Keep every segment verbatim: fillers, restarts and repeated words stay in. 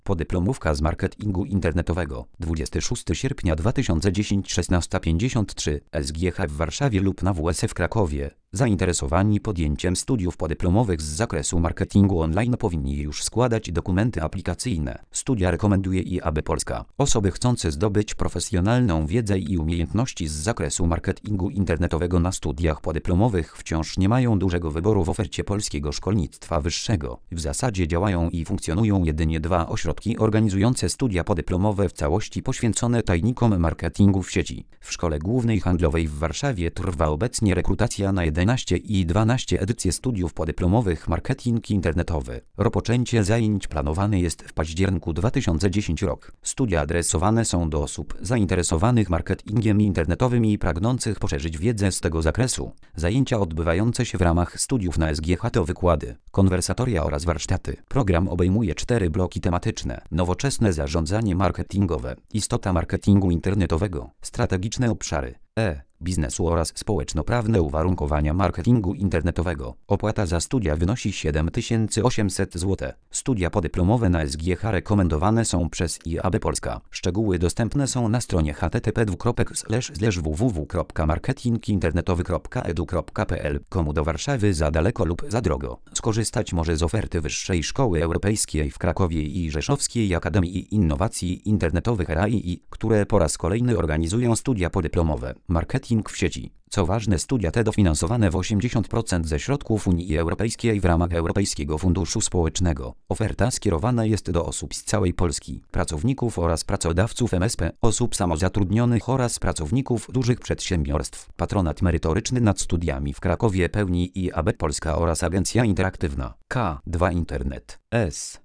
Podyplomówka z marketingu internetowego. dwudziestego szóstego sierpnia dwa tysiące dziesiątego, szesnasta pięćdziesiąt trzy, S G H w Warszawie lub na W S w Krakowie. Zainteresowani podjęciem studiów podyplomowych z zakresu marketingu online powinni już składać dokumenty aplikacyjne. Studia rekomenduje I A B Polska. Osoby chcące zdobyć profesjonalną wiedzę i umiejętności z zakresu marketingu internetowego na studiach podyplomowych wciąż nie mają dużego wyboru w ofercie polskiego szkolnictwa wyższego. W zasadzie działają i funkcjonują jedynie dwa ośrodki organizujące studia podyplomowe w całości poświęcone tajnikom marketingu w sieci. W Szkole Głównej Handlowej w Warszawie trwa obecnie rekrutacja na jedenaście i dwanaście edycje studiów podyplomowych marketing internetowy. Rozpoczęcie zajęć planowane jest w październiku dwa tysiące dziesiątego rok. Studia adresowane są do osób zainteresowanych marketingiem internetowym i pragnących poszerzyć wiedzę z tego zakresu. Zajęcia odbywające się w ramach studiów na S G H to wykłady, konwersatoria oraz warsztaty. Program obejmuje cztery bloki tematyczne: nowoczesne zarządzanie marketingowe, istota marketingu internetowego, strategiczne obszary E biznesu oraz społeczno-prawne uwarunkowania marketingu internetowego. Opłata za studia wynosi siedem tysięcy osiemset złotych. Studia podyplomowe na S G H rekomendowane są przez I A B Polska. Szczegóły dostępne są na stronie h t t p dwukropek slash slash w w w kropka marketing internetowy kropka e d u kropka p l. Komu do Warszawy za daleko lub za drogo? Skorzystać może z oferty Wyższej Szkoły Europejskiej w Krakowie i Rzeszowskiej Akademii Innowacji Internetowych R A I I, które po raz kolejny organizują studia podyplomowe marketing w sieci. Co ważne, studia te dofinansowane w osiemdziesiąt procent ze środków Unii Europejskiej w ramach Europejskiego Funduszu Społecznego. Oferta skierowana jest do osób z całej Polski, pracowników oraz pracodawców M S P, osób samozatrudnionych oraz pracowników dużych przedsiębiorstw. Patronat merytoryczny nad studiami w Krakowie pełni I A B Polska oraz Agencja Interaktywna K dwa Internet S.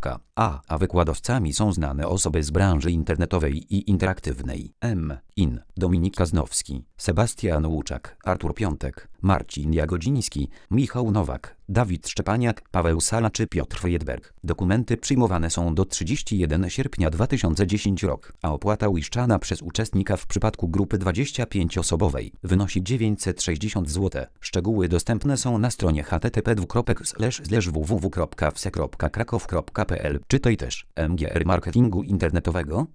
A, a wykładowcami są znane osoby z branży internetowej i interaktywnej. M. In. Dominik Kaznowski, Sebastian Łuczak, Artur Piątek, Marcin Jagodziński, Michał Nowak, Dawid Szczepaniak, Paweł Sala czy Piotr Jedberg. Dokumenty przyjmowane są do trzydziestego pierwszego sierpnia dwa tysiące dziesiątego rok, a opłata uiszczana przez uczestnika w przypadku grupy dwudziestu pięciu osobowej wynosi dziewięćset sześćdziesiąt złotych. Szczegóły dostępne są na stronie h t t p dwukropek slash slash w w w kropka w s e kropka krakow kropka p l. Czytaj też M G R marketingu internetowego.